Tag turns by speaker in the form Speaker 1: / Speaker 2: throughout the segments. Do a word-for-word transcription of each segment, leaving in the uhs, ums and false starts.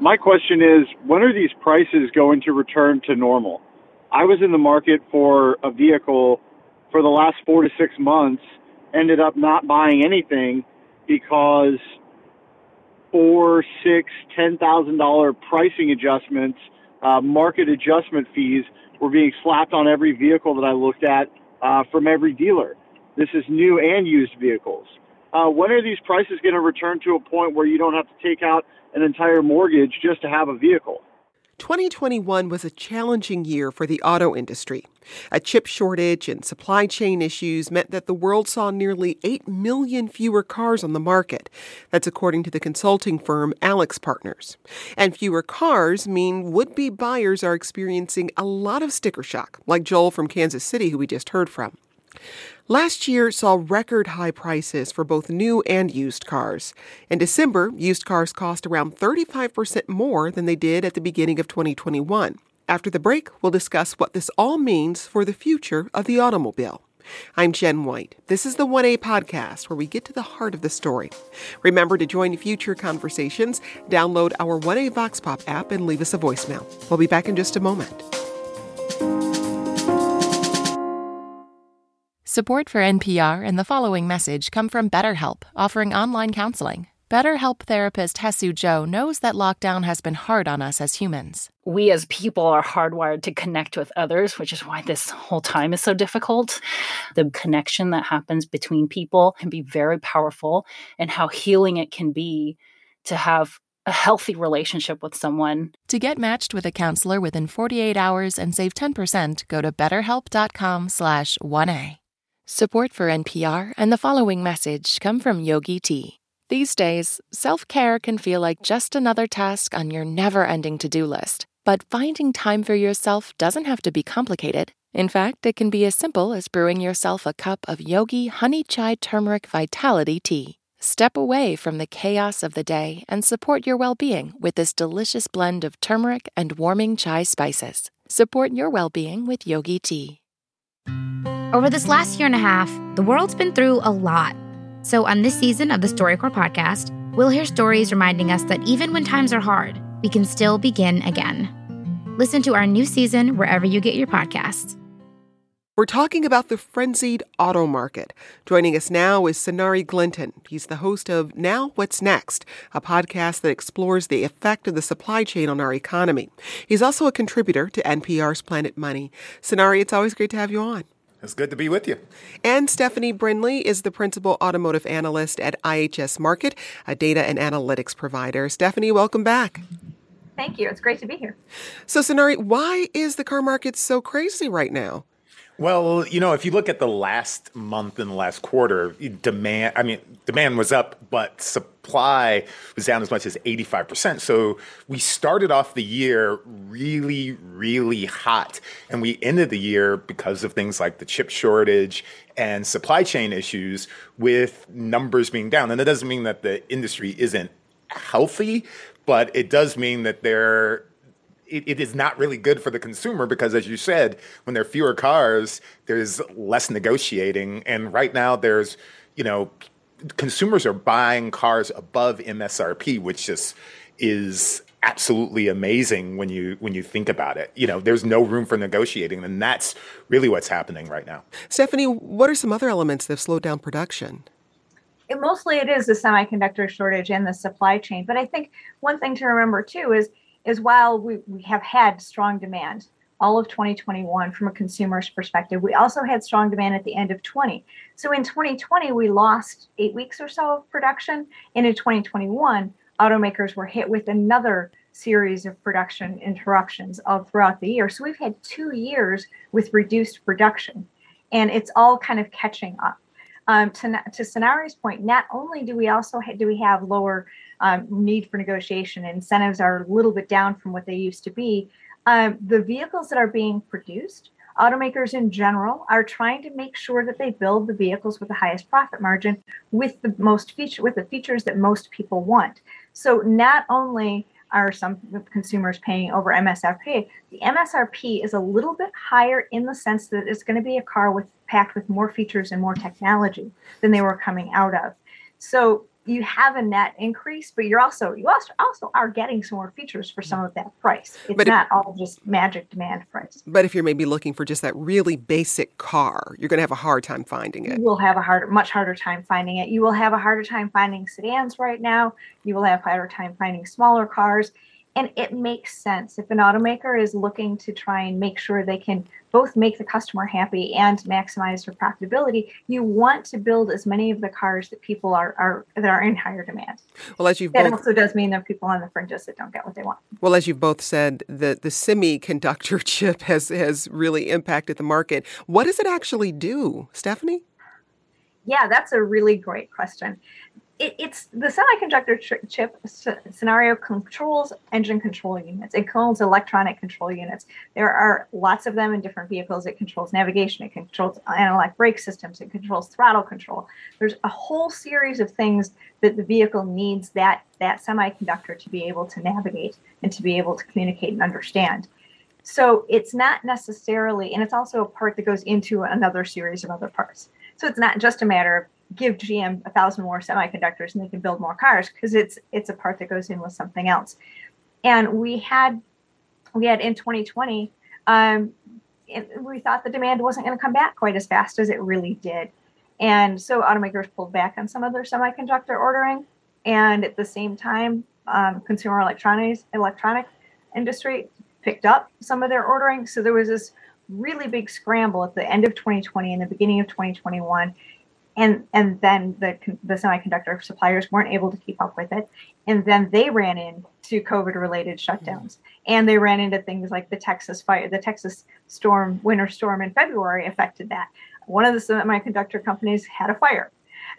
Speaker 1: my question is, when are these prices going to return to normal? I was in the market for a vehicle for the last four to six months, ended up not buying anything because four, six, ten thousand dollar pricing adjustments, uh, market adjustment fees were being slapped on every vehicle that I looked at uh, from every dealer. This is new and used vehicles. Uh, when are these prices going to return to a point where you don't have to take out an entire mortgage just to have a vehicle?
Speaker 2: twenty twenty-one was a challenging year for the auto industry. A chip shortage and supply chain issues meant that the world saw nearly eight million fewer cars on the market. That's according to the consulting firm AlixPartners. And fewer cars mean would-be buyers are experiencing a lot of sticker shock, like Joel from Kansas City, who we just heard from. Last year saw record high prices for both new and used cars. In December, used cars cost around thirty-five percent more than they did at the beginning of twenty twenty-one. After the break, we'll discuss what this all means for the future of the automobile. I'm Jen White. This is the one A podcast, where we get to the heart of the story. Remember to join future conversations, download our one A Vox Pop app, and leave us a voicemail. We'll be back in just a moment.
Speaker 3: Support for N P R and the following message come from BetterHelp, offering online counseling. BetterHelp therapist Hesu Joe knows that lockdown has been hard on us as humans.
Speaker 4: We as people are hardwired to connect with others, which is why this whole time is so difficult. The connection that happens between people can be very powerful, and how healing it can be to have a healthy relationship with someone.
Speaker 3: To get matched with a counselor within forty-eight hours and save ten percent, go to betterhelp.com slash 1A. Support for N P R and the following message come from Yogi Tea. These days, self-care can feel like just another task on your never-ending to-do list. But finding time for yourself doesn't have to be complicated. In fact, it can be as simple as brewing yourself a cup of Yogi Honey Chai Turmeric Vitality Tea. Step away from the chaos of the day and support your well-being with this delicious blend of turmeric and warming chai spices. Support your well-being with Yogi Tea.
Speaker 5: Over this last year and a half, the world's been through a lot. So on this season of the StoryCorps podcast, we'll hear stories reminding us that even when times are hard, we can still begin again. Listen to our new season wherever you get your podcasts.
Speaker 2: We're talking about the frenzied auto market. Joining us now is Sonari Glinton. He's the host of Now What's Next, a podcast that explores the effect of the supply chain on our economy. He's also a contributor to N P R's Planet Money. Sonari, it's always great to have you on.
Speaker 6: It's good to be with you.
Speaker 2: And Stephanie Brindley is the principal automotive analyst at I H S Markit, a data and analytics provider. Stephanie, welcome back.
Speaker 7: Thank you. It's great to be here.
Speaker 2: So, Sonari, why is the car market so crazy right now?
Speaker 6: Well, you know, if you look at the last month and the last quarter, demand, I mean, demand was up, but supply was down as much as eighty-five percent. So we started off the year really, really hot. And we ended the year, because of things like the chip shortage and supply chain issues, with numbers being down. And that doesn't mean that the industry isn't healthy, but it does mean that they're It, it is not really good for the consumer because, as you said, when there are fewer cars, there's less negotiating. And right now there's, you know, consumers are buying cars above M S R P, which just is absolutely amazing when you when you think about it. You know, there's no room for negotiating, and that's really what's happening right now.
Speaker 2: Stephanie, what are some other elements that have slowed down production?
Speaker 7: It, mostly it is the semiconductor shortage and the supply chain. But I think one thing to remember, too, is is while we, we have had strong demand all of twenty twenty-one from a consumer's perspective, we also had strong demand at the end of twenty. So in twenty twenty, we lost eight weeks or so of production. And in twenty twenty-one, automakers were hit with another series of production interruptions all throughout the year. So we've had two years with reduced production, and it's all kind of catching up. Um, to, to Sonari's point, not only do we also ha- do we have lower um, need for negotiation, incentives are a little bit down from what they used to be. Um, the vehicles that are being produced, automakers in general are trying to make sure that they build the vehicles with the highest profit margin, with the most feature, with the features that most people want. So not only are some consumers paying over M S R P, the M S R P is a little bit higher in the sense that it's going to be a car with packed with more features and more technology than they were coming out of. So you have a net increase, but you're also you also also are getting some more features for some of that price. It's but not it, all just magic demand price.
Speaker 2: But if you're maybe looking for just that really basic car, you're going to have a hard time finding it.
Speaker 7: You will have a harder, much harder time finding it. You will have a harder time finding sedans right now. You will have a harder time finding smaller cars. And it makes sense. If an automaker is looking to try and make sure they can both make the customer happy and maximize their profitability, you want to build as many of the cars that people are, are that are in higher demand.
Speaker 2: Well, as you've
Speaker 7: that
Speaker 2: both,
Speaker 7: also does mean there are people on the fringes that don't get what they want.
Speaker 2: Well, as you've both said, the, the semiconductor chip has, has really impacted the market. What does it actually do, Stephanie?
Speaker 7: Yeah, that's a really great question. It, it's the semiconductor ch- chip s- scenario controls engine control units. It controls electronic control units. There are lots of them in different vehicles. It controls navigation. It controls analog brake systems. It controls throttle control. There's a whole series of things that the vehicle needs that, that semiconductor to be able to navigate and to be able to communicate and understand. So it's not necessarily, and it's also a part that goes into another series of other parts. So it's not just a matter of give G M a thousand more semiconductors and they can build more cars, because it's it's a part that goes in with something else. And we had we had in twenty twenty, um, we thought the demand wasn't going to come back quite as fast as it really did, and so automakers pulled back on some of their semiconductor ordering, and at the same time, um, consumer electronics electronic industry picked up some of their ordering. So there was this really big scramble at the end of twenty twenty and the beginning of twenty twenty-one. And and then the the semiconductor suppliers weren't able to keep up with it. And then they ran into COVID-related shutdowns. And they ran into things like the Texas fire, the Texas storm, winter storm in February affected that. One of the semiconductor companies had a fire.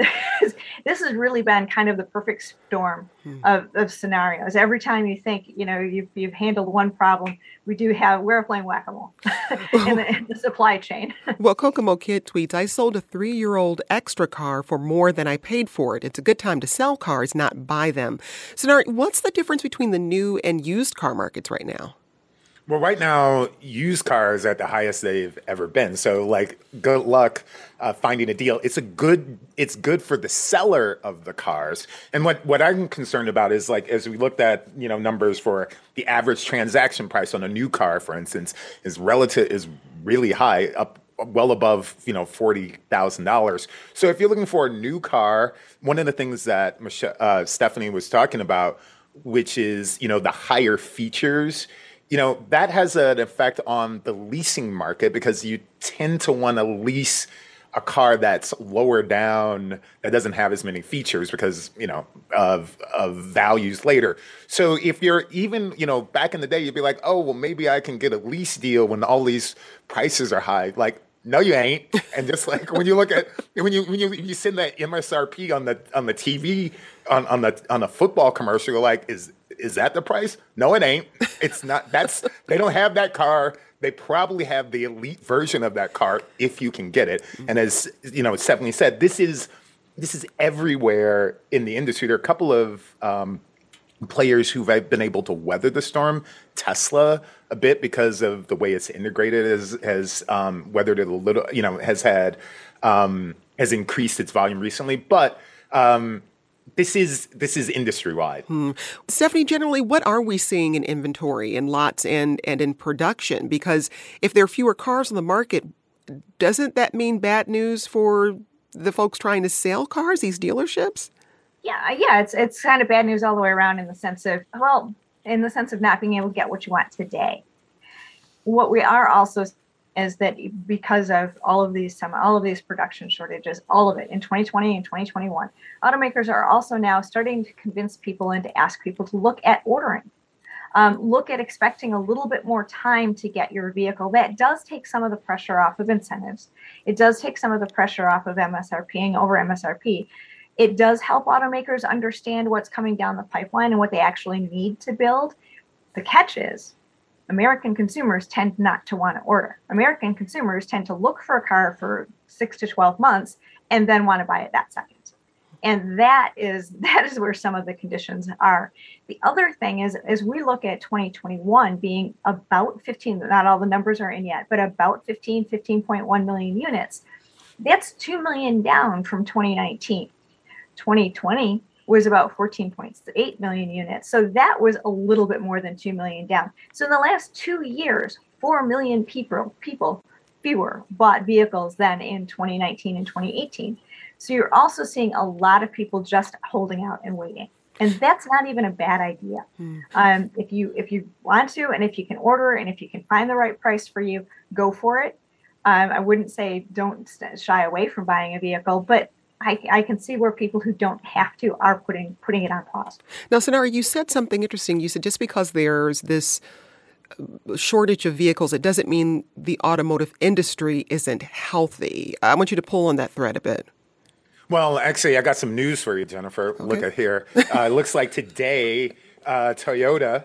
Speaker 7: This has really been kind of the perfect storm hmm. of, of scenarios. Every time you think, you know, you've, you've handled one problem, we do have, we're playing whack-a-mole in, the, in the supply chain.
Speaker 2: Well, Kokomo Kid tweets, I sold a three-year-old extra car for more than I paid for it. It's a good time to sell cars, not buy them. Sonari, what's the difference between the new and used car markets right now?
Speaker 6: Well, right now, used cars are at the highest they've ever been. So, like, good luck uh, finding a deal. It's a good. It's good for the seller of the cars. And what, what I'm concerned about is, like, as we looked at, you know, numbers for the average transaction price on a new car, for instance, is relative is really high, up well above, you know, forty thousand dollars. So, if you're looking for a new car, one of the things that Michelle, uh, Stephanie was talking about, which is, you know, the higher features. You know, that has an effect on the leasing market because you tend to want to lease a car that's lower down, that doesn't have as many features because, you know, of of values later. So if you're even, you know, back in the day, you'd be like, oh, well, maybe I can get a lease deal when all these prices are high. Like, no, you ain't. And just like when you look at when you when you you send that M S R P on the on the T V on on the on a football commercial, you're like, is Is that the price? No, it ain't. It's not. That's they don't have that car. They probably have the elite version of that car if you can get it. And as you know, Stephanie said, this is this is everywhere in the industry. There are a couple of um, players who've been able to weather the storm. Tesla a bit because of the way it's integrated has has um, weathered it a little. You know, has had um, has increased its volume recently, but. Um, This is this is industry-wide.
Speaker 2: Hmm. Stephanie, generally, what are we seeing in inventory, in lots, and, and in production? Because if there are fewer cars on the market, doesn't that mean bad news for the folks trying to sell cars, these dealerships?
Speaker 7: Yeah, yeah, it's it's kind of bad news all the way around in the sense of, well, in the sense of not being able to get what you want today. What we are also is that because of all of these some all of these production shortages, all of it in twenty twenty and twenty twenty-one, automakers are also now starting to convince people and to ask people to look at ordering, um, look at expecting a little bit more time to get your vehicle. That does take some of the pressure off of incentives. It does take some of the pressure off of M S R P ing over M S R P. It does help automakers understand what's coming down the pipeline and what they actually need to build. The catch is, American consumers tend not to want to order. American consumers tend to look for a car for six to twelve months and then want to buy it that second. And that is that is where some of the conditions are. The other thing is, as we look at twenty twenty-one being about fifteen, not all the numbers are in yet, but about fifteen, fifteen point one million units, that's two million down from twenty nineteen. twenty twenty was about fourteen point eight million units. So that was a little bit more than two million down. So in the last two years, four million people, people fewer bought vehicles than in twenty nineteen and twenty eighteen. So you're also seeing a lot of people just holding out and waiting. And that's not even a bad idea. Mm-hmm. Um, if you if you want to, and if you can order, and if you can find the right price for you, go for it. Um, I wouldn't say don't shy away from buying a vehicle, but I, I can see where people who don't have to are putting putting it on pause.
Speaker 2: Now, Sonari, you said something interesting. You said just because there's this shortage of vehicles, it doesn't mean the automotive industry isn't healthy. I want you to pull on that thread a bit.
Speaker 6: Well, actually, I got some news for you, Jennifer. Okay. Look at here. Uh, it looks like today uh, Toyota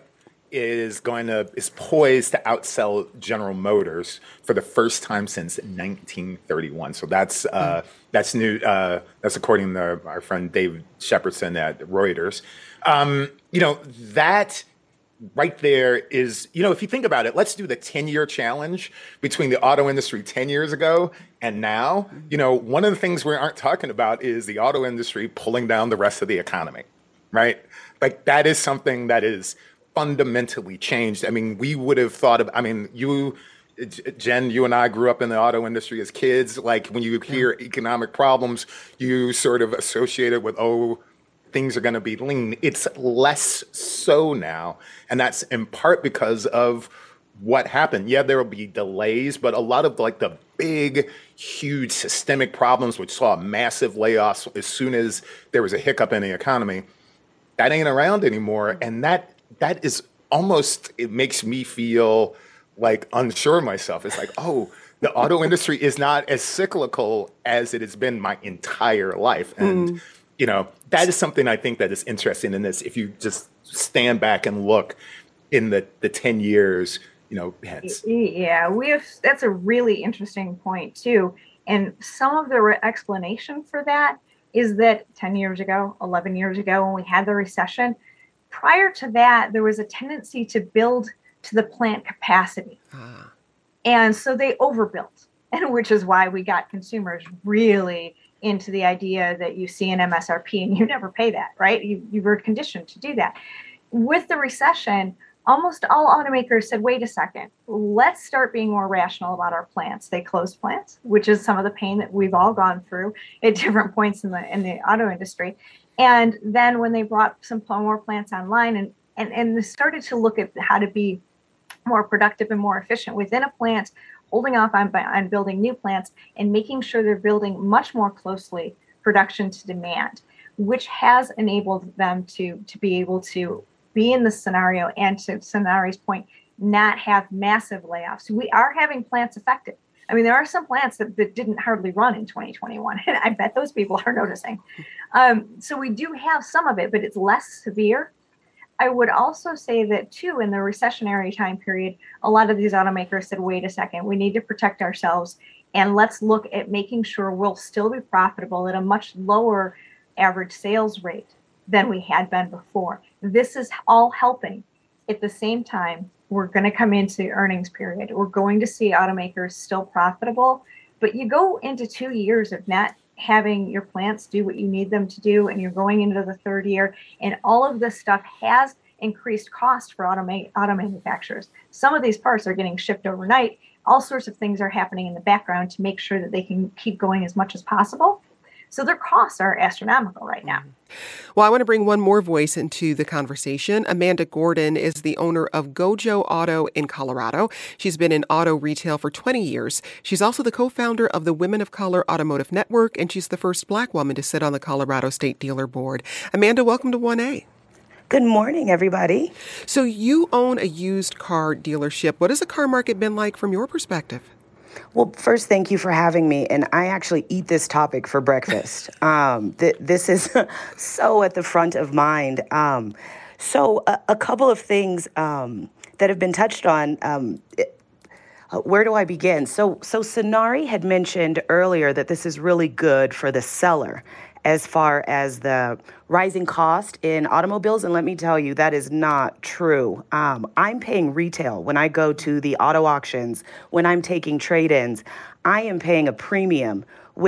Speaker 6: is going to is poised to outsell General Motors for the first time since nineteen thirty-one. So that's uh, mm. that's new. Uh, that's according to our friend David Shepardson at Reuters. Um, you know, that right there is, you know, if you think about it, let's do the ten-year challenge between the auto industry ten years ago and now. You know, one of the things we aren't talking about is the auto industry pulling down the rest of the economy, right? Like that is something that is fundamentally changed. I mean, we would have thought of, I mean, you, Jen, you and I grew up in the auto industry as kids. Like when you hear economic problems, you sort of associate it with, oh, things are going to be lean. It's less so now. And that's in part because of what happened. Yeah, there will be delays, but a lot of like the big, huge systemic problems, which saw massive layoffs as soon as there was a hiccup in the economy, that ain't around anymore. And that that is almost, it makes me feel like unsure of myself. It's like, oh, the auto industry is not as cyclical as it has been my entire life. And mm. you know, that is something I think that is interesting in this. If you just stand back and look in the, the ten years, you know, hence.
Speaker 7: Yeah, we have, that's a really interesting point too. And some of the re- explanation for that is that ten years ago, eleven years ago, when we had the recession, prior to that, there was a tendency to build to the plant capacity. Ah. And so they overbuilt, and which is why we got consumers really into the idea that you see an M S R P and you never pay that, right? You, you were conditioned to do that. With the recession, almost all automakers said, wait a second, let's start being more rational about our plants. They closed plants, which is some of the pain that we've all gone through at different points in the in the auto industry. And then when they brought some more plants online and, and, and they started to look at how to be more productive and more efficient within a plant, holding off on, on building new plants and making sure they're building much more closely production to demand, which has enabled them to, to be able to be in this scenario and, to Sonari's point, not have massive layoffs. We are having plants affected. I mean, there are some plants that, that didn't hardly run in twenty twenty-one, and I bet those people are noticing. Um, so we do have some of it, but it's less severe. I would also say that, too, in the recessionary time period, a lot of these automakers said, wait a second, we need to protect ourselves, and let's look at making sure we'll still be profitable at a much lower average sales rate than we had been before. This is all helping. At the same time, we're going to come into earnings period. We're going to see automakers still profitable, but you go into two years of not having your plants do what you need them to do, and you're going into the third year, and all of this stuff has increased cost for auto, auto manufacturers. Some of these parts are getting shipped overnight. All sorts of things are happening in the background to make sure that they can keep going as much as possible. So their costs are astronomical right now.
Speaker 2: Well, I want to bring one more voice into the conversation. Amanda Gordon is the owner of Gojo Auto in Colorado. She's been in auto retail for twenty years. She's also the co-founder of the Women of Color Automotive Network, and she's the first Black woman to sit on the Colorado State Dealer Board. Amanda, welcome to one A.
Speaker 8: Good morning, everybody.
Speaker 2: So you own a used car dealership. What has the car market been like from your perspective?
Speaker 8: Well, first, thank you for having me. And I actually eat this topic for breakfast. um, th- this is so at the front of mind. Um, so a, a couple of things um, that have been touched on. Um, it, uh, where do I begin? So, so Sonari had mentioned earlier that this is really good for the seller as far as the rising cost in automobiles. And let me tell you, that is not true. Um, I'm paying retail when I go to the auto auctions, when I'm taking trade-ins. I am paying a premium, which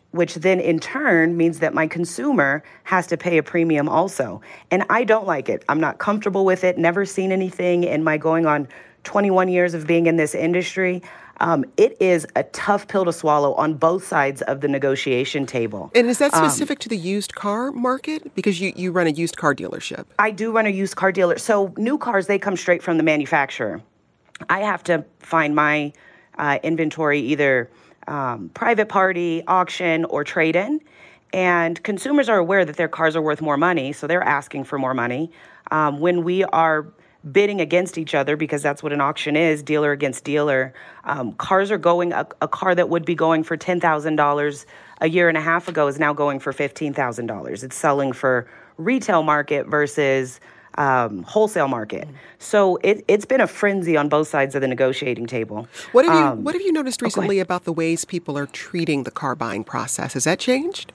Speaker 8: which then in turn means that my consumer has to pay a premium also. And I don't like it. I'm not comfortable with it, never seen anything in my going on twenty-one years of being in this industry. Um, it is a tough pill to swallow on both sides of the negotiation table.
Speaker 2: And is that specific
Speaker 8: um,
Speaker 2: to the used car market? Because you, you run a used car dealership.
Speaker 8: I do run a used car dealer. So new cars, they come straight from the manufacturer. I have to find my uh, inventory either um, private party, auction, or trade-in. And consumers are aware that their cars are worth more money, so they're asking for more money. Um, when we are bidding against each other, because that's what an auction is, dealer against dealer. Um, cars are going, a, a car that would be going for ten thousand dollars a year and a half ago is now going for fifteen thousand dollars. It's selling for retail market versus um, wholesale market. Mm-hmm. So it, it's been a frenzy on both sides of the negotiating table.
Speaker 2: What have you,
Speaker 8: um,
Speaker 2: what have you noticed recently oh, about the ways people are treating the car buying process? Has that changed?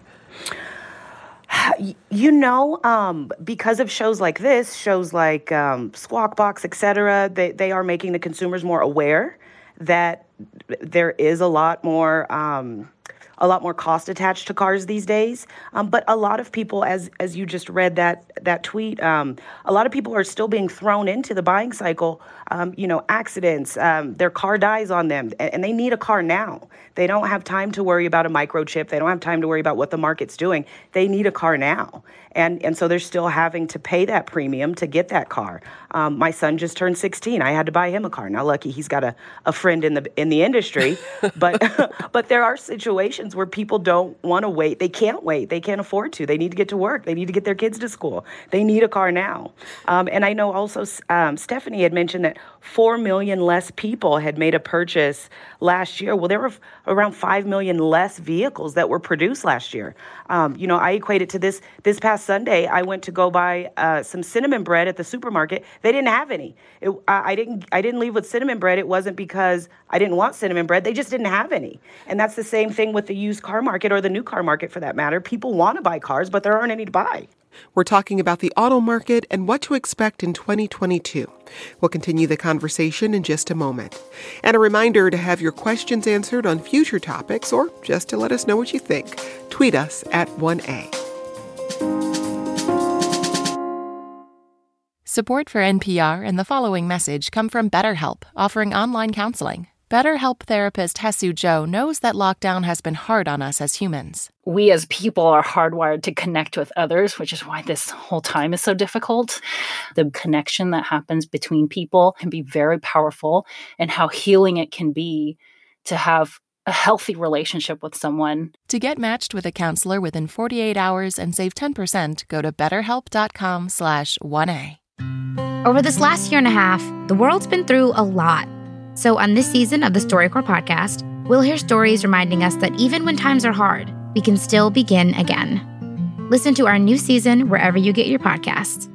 Speaker 8: You know, um, because of shows like this, shows like um, Squawk Box, et cetera, they, they are making the consumers more aware that there is a lot more um, a lot more cost attached to cars these days. Um, but a lot of people, as as you just read that that tweet, um, a lot of people are still being thrown into the buying cycle. Um, you know, accidents, um, their car dies on them, and, and they need a car now. They don't have time to worry about a microchip. They don't have time to worry about what the market's doing. They need a car now. And and so they're still having to pay that premium to get that car. Um, my son just turned sixteen. I had to buy him a car. Now, lucky he's got a, a friend in the in the industry. but but there are situations where people don't want to wait. They can't wait. They can't afford to. They need to get to work. They need to get their kids to school. They need a car now. Um, and I know also um, Stephanie had mentioned that four million less people had made a purchase last year. Well, there were around five million less vehicles that were produced last year. Um, you know, I equate it to this. This past Sunday, I went to go buy uh, some cinnamon bread at the supermarket. They didn't have any. It, I, I didn't. I didn't leave with cinnamon bread. It wasn't because I didn't want cinnamon bread. They just didn't have any. And that's the same thing with the used car market, or the new car market for that matter. People want to buy cars, but there aren't any to buy.
Speaker 2: We're talking about the auto market and what to expect in twenty twenty-two. We'll continue the conversation in just a moment. And a reminder to have your questions answered on future topics, or just to let us know what you think. Tweet us at one A.
Speaker 3: Support for N P R and the following message come from BetterHelp, offering online counseling. BetterHelp therapist Hesu Joe knows that lockdown has been hard on us as humans.
Speaker 4: We as people are hardwired to connect with others, which is why this whole time is so difficult. The connection that happens between people can be very powerful, and how healing it can be to have a healthy relationship with someone.
Speaker 3: To get matched with a counselor within forty-eight hours and save ten percent, go to betterhelp.com slash 1A.
Speaker 5: Over this last year and a half, the world's been through a lot. So on this season of the StoryCorps podcast, we'll hear stories reminding us that even when times are hard, we can still begin again. Listen to our new season wherever you get your podcasts.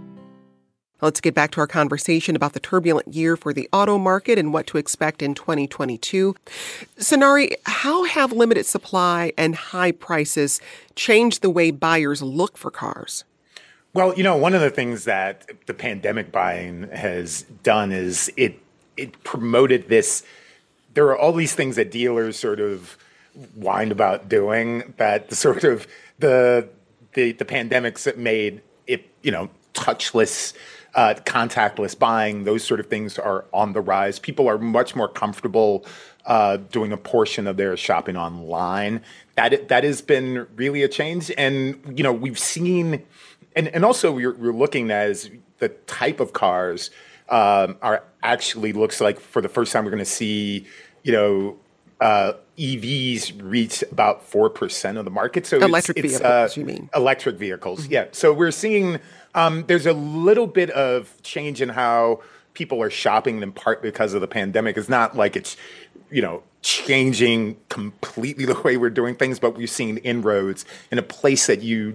Speaker 2: Let's get back to our conversation about the turbulent year for the auto market and what to expect in twenty twenty-two. Sonari, how have limited supply and high prices changed the way buyers look for cars?
Speaker 6: Well, you know, one of the things that the pandemic buying has done is it it promoted this. There are all these things that dealers sort of whined about doing that the sort of the the the pandemics made it, you know, touchless, uh, contactless buying. Those sort of things are on the rise. People are much more comfortable uh, doing a portion of their shopping online. That that has been really a change, and you know we've seen, and and also we're, we're looking as the type of cars um, are actually looks like for the first time we're going to see, you know. Uh, E Vs reach about four percent of the market. So
Speaker 2: electric
Speaker 6: it's, it's,
Speaker 2: vehicles,
Speaker 6: uh,
Speaker 2: you mean?
Speaker 6: Electric vehicles, mm-hmm. yeah. So we're seeing um, there's a little bit of change in how people are shopping, in part because of the pandemic. It's not like it's, you know, changing completely the way we're doing things, but we've seen inroads in a place that you,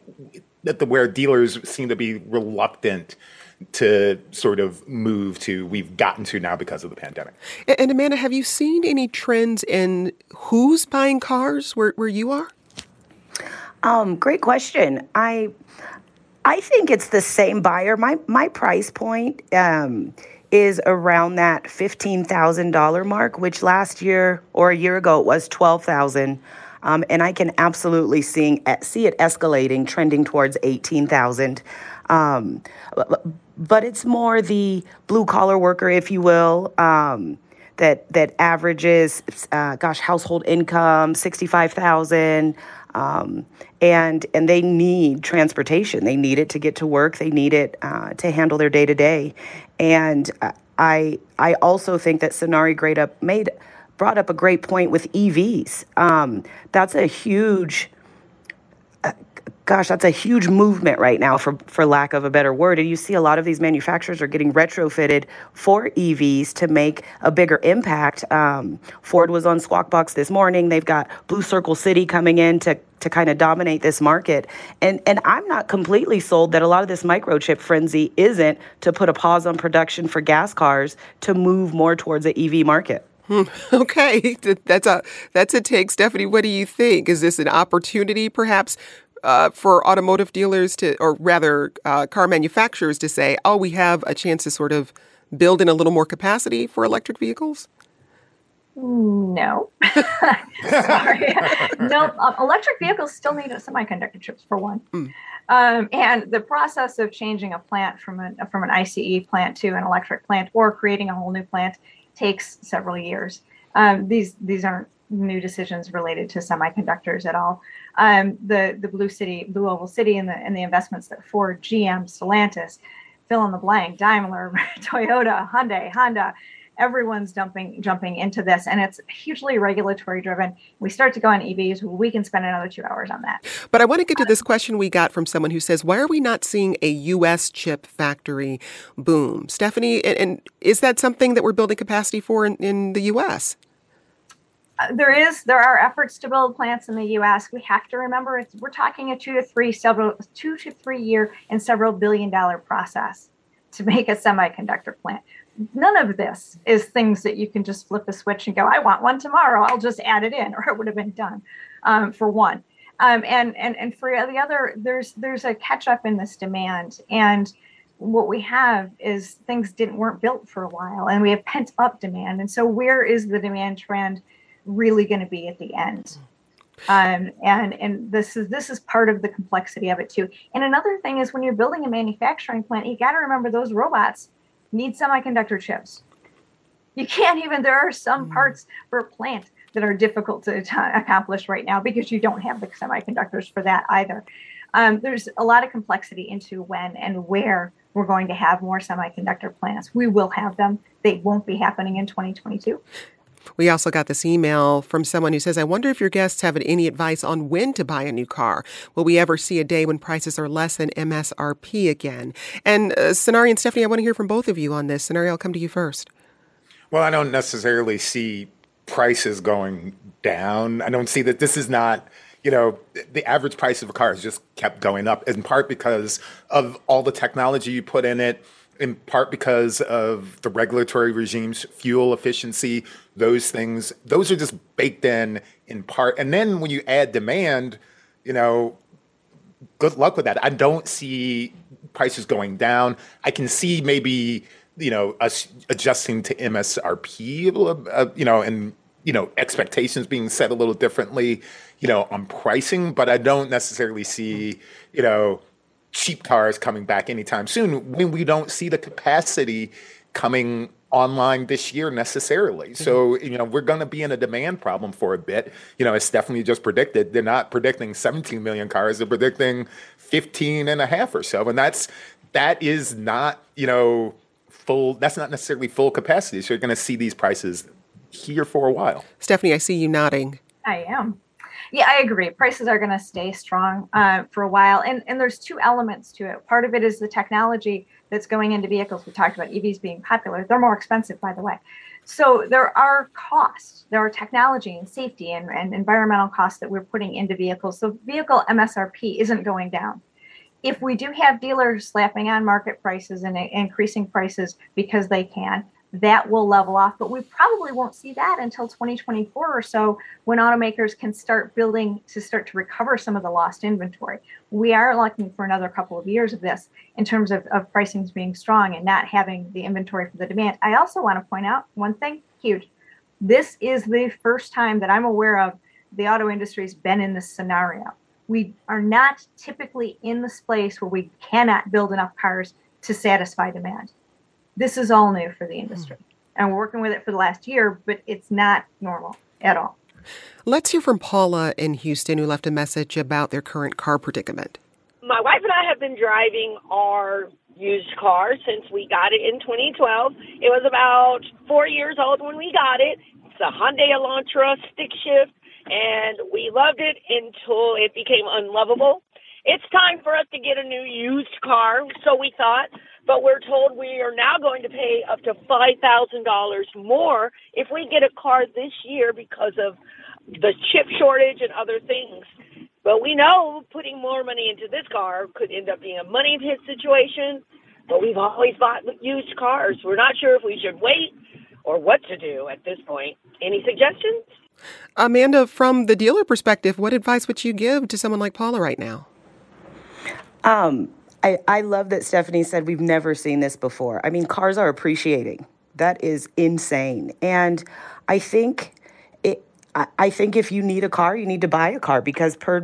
Speaker 6: that the where dealers seem to be reluctant to sort of move to, we've gotten to now because of the pandemic.
Speaker 2: And, and Amanda, have you seen any trends in who's buying cars where, where you are?
Speaker 8: Um, great question. I I think it's the same buyer. My my price point um, is around that fifteen thousand dollars mark, which last year or a year ago it was twelve thousand dollars. Um, and I can absolutely see, see it escalating, trending towards eighteen thousand. Um, but it's more the blue collar worker, if you will, um, that that averages, uh, gosh, household income sixty-five thousand, um, and and they need transportation. They need it to get to work. They need it uh, to handle their day to day. And I I also think that Sonari great up made brought up a great point with E Vs. Um, that's a huge. Uh, Gosh, that's a huge movement right now, for, for lack of a better word. And you see a lot of these manufacturers are getting retrofitted for E Vs to make a bigger impact. Um, Ford was on Squawk Box this morning. They've got Blue Circle City coming in to to kind of dominate this market. And and I'm not completely sold that a lot of this microchip frenzy isn't to put a pause on production for gas cars to move more towards the E V market.
Speaker 2: Hmm. Okay, that's a that's a take. Stephanie, what do you think? Is this an opportunity, perhaps, Uh, for automotive dealers to, or rather uh, car manufacturers to say, oh, we have a chance to sort of build in a little more capacity for electric vehicles?
Speaker 7: No. Sorry. No, uh, electric vehicles still need semiconductor chips, for one. Mm. Um, and the process of changing a plant from, a, from an ICE plant to an electric plant or creating a whole new plant takes several years. Um, these these aren't new decisions related to semiconductors at all. Um, the the Blue City, Blue Oval City, and the and the investments that Ford, G M, Stellantis, fill in the blank, Daimler, Toyota, Hyundai, Honda, everyone's dumping jumping into this, and it's hugely regulatory driven. We start to go on E Vs, we can spend another two hours on that.
Speaker 2: But I want to get to this question we got from someone who says, why are we not seeing a U S chip factory boom? Stephanie, and, and is that something that we're building capacity for in, in the U S?
Speaker 7: There is, there are efforts to build plants in the U S. We have to remember, it's, we're talking a two to three, several, two to three year and several billion dollar process to make a semiconductor plant. None of this is things that you can just flip a switch and go, I want one tomorrow, I'll just add it in, or it would have been done, um, for one. Um, and, and, and for the other, there's, there's a catch up in this demand. And what we have is things didn't weren't built for a while, and we have pent up demand. And so where is the demand trend really going to be at the end? Um, and and this is this is part of the complexity of it too. And another thing is, when you're building a manufacturing plant, you got to remember those robots need semiconductor chips. You can't even, there are some parts for a plant that are difficult to, to accomplish right now because you don't have the semiconductors for that either. Um, there's a lot of complexity into when and where we're going to have more semiconductor plants. We will have them. They won't be happening in twenty twenty-two.
Speaker 2: We also got this email from someone who says, I wonder if your guests have any advice on when to buy a new car. Will we ever see a day when prices are less than M S R P again? And uh, Sonari and Stephanie, I want to hear from both of you on this. Sonari, I'll come to you first.
Speaker 6: Well, I don't necessarily see prices going down. I don't see that this is not, you know, the average price of a car has just kept going up, in part because of all the technology you put in it, in part because of the regulatory regimes, fuel efficiency, those things. Those are just baked in in part. And then when you add demand, you know, good luck with that. I don't see prices going down. I can see maybe, you know, us adjusting to M S R P, uh, you know, and, you know, expectations being set a little differently, you know, on pricing. But I don't necessarily see, you know, cheap cars coming back anytime soon when we don't see the capacity coming online this year necessarily. Mm-hmm. So, you know, we're going to be in a demand problem for a bit. You know, as Stephanie just predicted, they're not predicting seventeen million cars, they're predicting fifteen and a half or so. And that's, that is not, you know, full, that's not necessarily full capacity. So you're going to see these prices here for a while.
Speaker 2: Stephanie, I see you nodding.
Speaker 7: I am. Yeah, I agree. Prices are going to stay strong uh, for a while. And, and there's two elements to it. Part of it is the technology that's going into vehicles. We talked about E Vs being popular. They're more expensive, by the way. So there are costs. There are technology and safety and, and environmental costs that we're putting into vehicles. So vehicle M S R P isn't going down. If we do have dealers slapping on market prices and increasing prices because they can, that will level off, but we probably won't see that until twenty twenty-four or so, when automakers can start building to start to recover some of the lost inventory. We are looking for another couple of years of this in terms of, of pricings being strong and not having the inventory for the demand. I also want to point out one thing huge. This is the first time that I'm aware of the auto industry has been in this scenario. We are not typically in the space where we cannot build enough cars to satisfy demand. This is all new for the industry. And we're working with it for the last year, but it's not normal at all.
Speaker 2: Let's hear from Paula in Houston, who left a message about their current car predicament.
Speaker 9: My wife and I have been driving our used car since we got it in twenty twelve. It was about four years old when we got it. It's a Hyundai Elantra stick shift, and we loved it until it became unlovable. It's time for us to get a new used car, so we thought, but we're told we are now going to pay up to five thousand dollars more if we get a car this year because of the chip shortage and other things. But we know putting more money into this car could end up being a money pit situation, but we've always bought used cars. We're not sure if we should wait or what to do at this point. Any suggestions?
Speaker 2: Amanda, from the dealer perspective, what advice would you give to someone like Paula right now?
Speaker 8: Um, I, I love that Stephanie said we've never seen this before. I mean, cars are appreciating. That is insane. And I think it, I, I think if you need a car, you need to buy a car because per,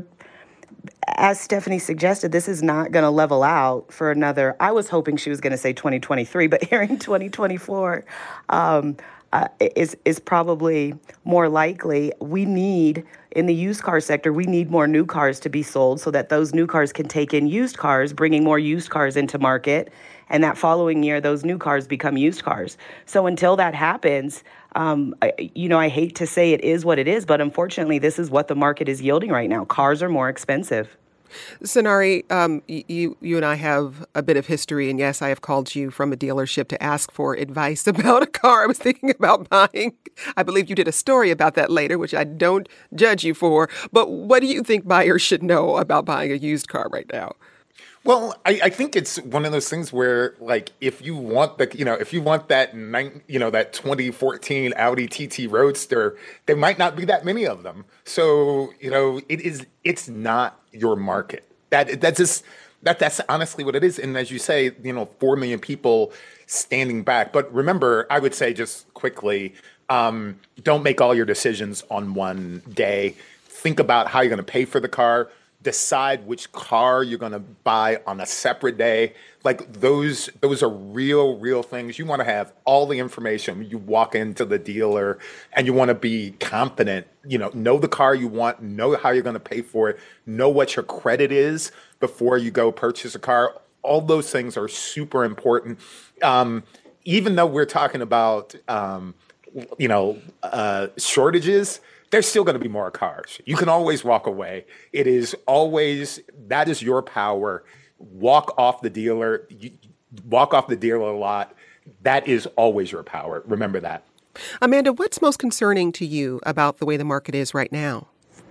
Speaker 8: as Stephanie suggested, this is not going to level out for another, I was hoping she was going to say twenty twenty-three, but hearing twenty twenty-four, um, Uh, is is probably more likely. We need, in the used car sector, we need more new cars to be sold so that those new cars can take in used cars, bringing more used cars into market. And that following year, those new cars become used cars. So until that happens, um, I, you know, I hate to say it is what it is, but unfortunately, this is what the market is yielding right now. Cars are more expensive.
Speaker 2: Sonari, um, you you and I have a bit of history, and yes, I have called you from a dealership to ask for advice about a car I was thinking about buying. I believe you did a story about that later, which I don't judge you for. But what do you think buyers should know about buying a used car right now?
Speaker 6: Well, I, I think it's one of those things where, like, if you want the, you know, if you want that, nine, you know, that twenty fourteen Audi T T Roadster, there might not be that many of them. So, you know, it is, it's not your market. That that's just that that's honestly what it is. And as you say, you know, four million people standing back. But remember, I would say just quickly, um, don't make all your decisions on one day. Think about how you're going to pay for the car. Decide which car you're going to buy on a separate day. Like those, those are real, real things. You want to have all the information when you walk into the dealer, and you want to be confident, you know, know the car you want, know how you're going to pay for it, know what your credit is before you go purchase a car. All those things are super important. Um, even though we're talking about, um, you know, uh, shortages, there's still going to be more cars. You can always walk away. It is always, that is your power. Walk off the dealer, you, walk off the dealer lot. That is always your power. Remember that.
Speaker 2: Amanda, what's most concerning to you about the way the market is right now?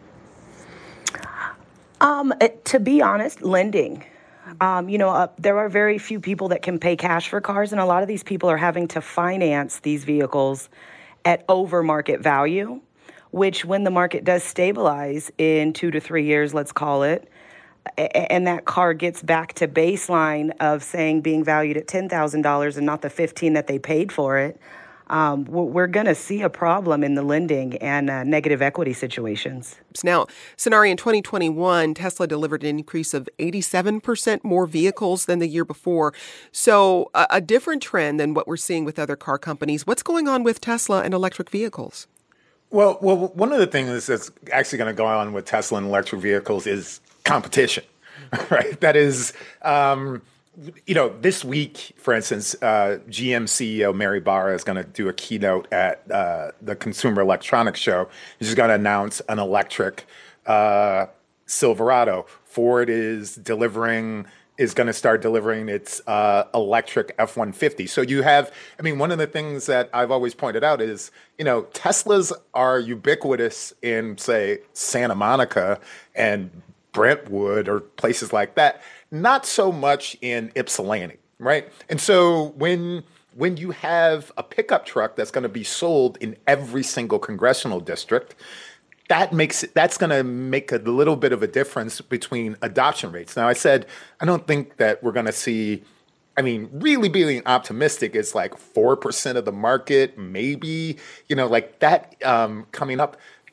Speaker 8: Um, to be honest, lending. Um, you know, uh, there are very few people that can pay cash for cars, and a lot of these people are having to finance these vehicles at over market value, which when the market does stabilize in two to three years, let's call it, and that car gets back to baseline of saying being valued at ten thousand dollars and not the fifteen that they paid for it, um, we're going to see a problem in the lending and uh, negative equity situations.
Speaker 2: Now, Sonari, in twenty twenty-one, Tesla delivered an increase of eighty-seven percent more vehicles than the year before. So a, a different trend than what we're seeing with other car companies. What's going on with Tesla and electric vehicles?
Speaker 6: Well, well, one of the things that's actually going to go on with Tesla and electric vehicles is competition, right? That is, um, you know, this week, for instance, uh, G M C E O Mary Barra is going to do a keynote at uh, the Consumer Electronics Show. She's going to announce an electric uh, Silverado. Ford is delivering is going to start delivering its uh, electric F one fifty. So you have, I mean, one of the things that I've always pointed out is, you know, Teslas are ubiquitous in, say, Santa Monica and Brentwood or places like that, not so much in Ypsilanti, right? And so when when you have a pickup truck that's going to be sold in every single congressional district, that makes it, that's going to make a little bit of a difference between adoption rates. Now, I said, I don't think that we're going to see, I mean, really being optimistic, it's like four percent of the market, maybe, you know, like that um, coming up.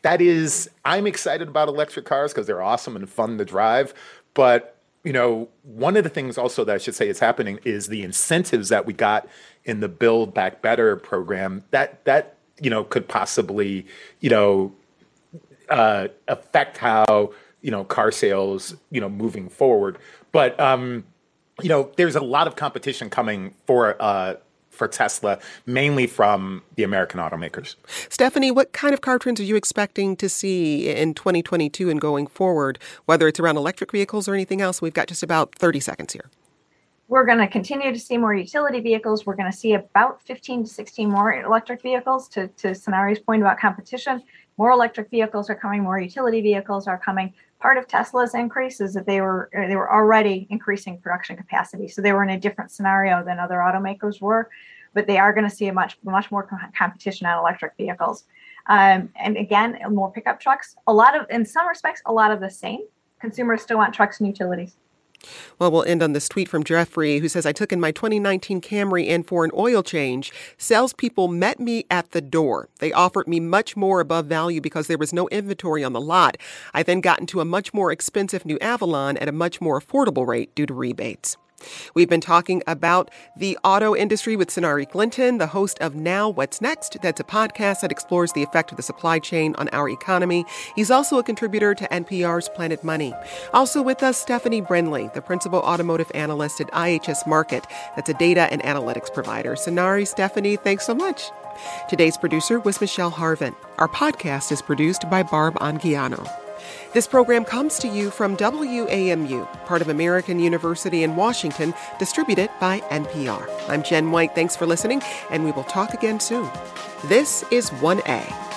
Speaker 6: that is, I'm excited about electric cars because they're awesome and fun to drive. But, you know, one of the things also that I should say is happening is the incentives that we got in the Build Back Better program that, that you know, could possibly, you know, uh, affect how, you know, car sales, you know, moving forward. But, um, you know, there's a lot of competition coming for uh, for Tesla, mainly from the American automakers.
Speaker 2: Stephanie, what kind of car trends are you expecting to see in twenty twenty-two and going forward, whether it's around electric vehicles or anything else? We've got just about thirty seconds here.
Speaker 7: We're going to continue to see more utility vehicles. We're going to see about fifteen to sixteen more electric vehicles. To, to Sonari's point about competition, more electric vehicles are coming, more utility vehicles are coming. Part of Tesla's increase is that they were they were already increasing production capacity, so they were in a different scenario than other automakers were. But they are going to see a much much more competition on electric vehicles, um, and again, more pickup trucks. A lot of, in some respects, a lot of the same. Consumers still want trucks and utilities.
Speaker 2: Well, we'll end on this tweet from Jeffrey, who says, I took in my twenty nineteen Camry in for an oil change. Salespeople met me at the door. They offered me much more above value because there was no inventory on the lot. I then got into a much more expensive new Avalon at a much more affordable rate due to rebates. We've been talking about the auto industry with Sonari Glinton, the host of Now What's Next. That's a podcast that explores the effect of the supply chain on our economy. He's also a contributor to N P R's Planet Money. Also with us, Stephanie Brindley, the principal automotive analyst at I H S Markit. That's a data and analytics provider. Sonari, Stephanie, thanks so much. Today's producer was Michelle Harvin. Our podcast is produced by Barb Anguiano. This program comes to you from W A M U, part of American University in Washington, distributed by N P R. I'm Jen White. Thanks for listening, and we will talk again soon. This is one A.